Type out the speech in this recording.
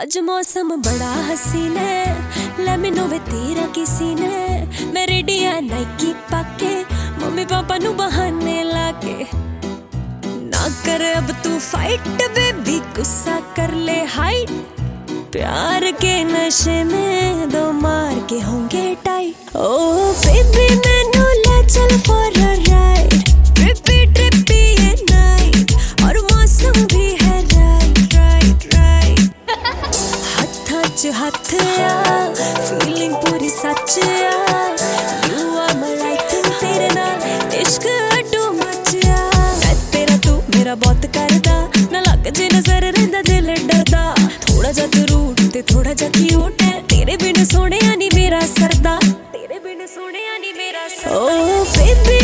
आज मौसम बड़ा हसीन है, ले मैनू वे तेरा किसी ने। मैं रेडी आ नाइकी पाके, मम्मी पापा नु बहाने लाके। ना कर अब तू फाइट बेबी, गुस्सा कर ले हाइट। प्यार के नशे में दो मार के होंगे टाइट। ओ बेबी मैनू ले चल for a ride, trippy trippy ये नाइट, और मौसम भी है राइट राइट राइट। हत्था च हत्थ आ, फीलिंग पूरी सच आ। यू आर माय लाइफ, तेरे नाल इश्क अड्डू मच आ। मैं तेरा तू मेरा बहुत करदा, ना लग जे नजर रहिंदा दिल डरदा। थोड़ा जा तू रूठ ते थोड़ा जा क्यूट है, तेरे बिन सोहणिया नी मेरा सरदा, तेरे बिन सोहणिया नी मेरा सरदा। ओ बेबी